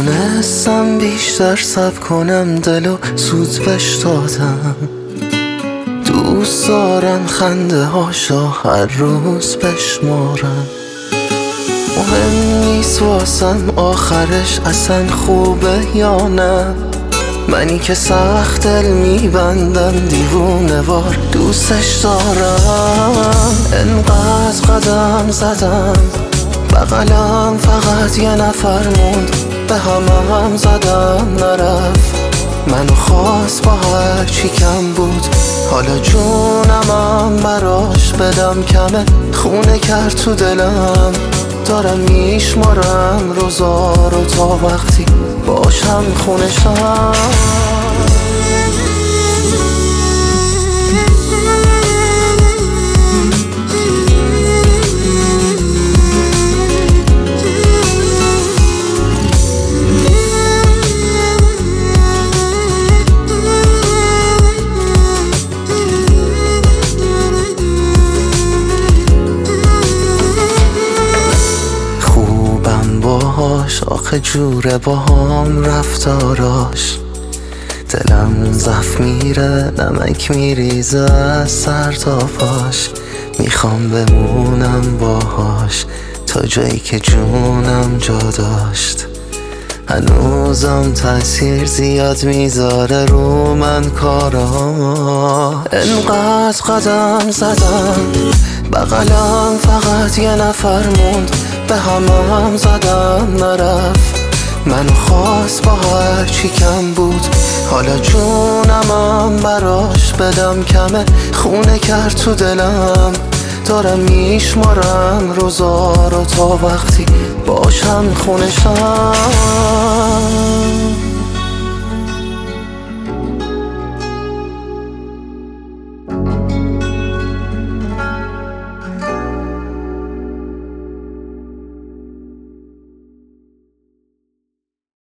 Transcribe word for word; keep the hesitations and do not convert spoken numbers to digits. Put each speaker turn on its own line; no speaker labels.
تونستم بیشتر صبر کنم، دلو سوز بش دادم. دوست دارم خنده هاشو هر روز بشمارم. مهم نیست واسم آخرش اصلا خوبه یا نه، منی که سخت دل میبندم دیوونه وار دوستش دارم. انقدر قدم زدم بغلم فقط یه نفر موند، به همه هم زدم نرفت، منو خواست با هر چی کم بود. حالا جونمم براش بدم کمه، خونه کرد تو دلم. دارم میشمارم روزا رو تا وقتی باشم خونشم. آخه جوره با هم رفتاراش، دلم زف میره نمک میریزه از سر تا پاش. میخوام بمونم باهاش تا جایی که جونم جا داشت. هنوزم تاثیر زیاد میذاره رو من کارا. انقدر قدم زدم بغلم فقط یه نفر موند، به همه هم زدم نرفت، منو خواست با هر چی کم بود. حالا جونمم براش بدم کمه، خونه کرد تو دلم. دارم میشمارم روزا رو تا وقتی باشم خونشم.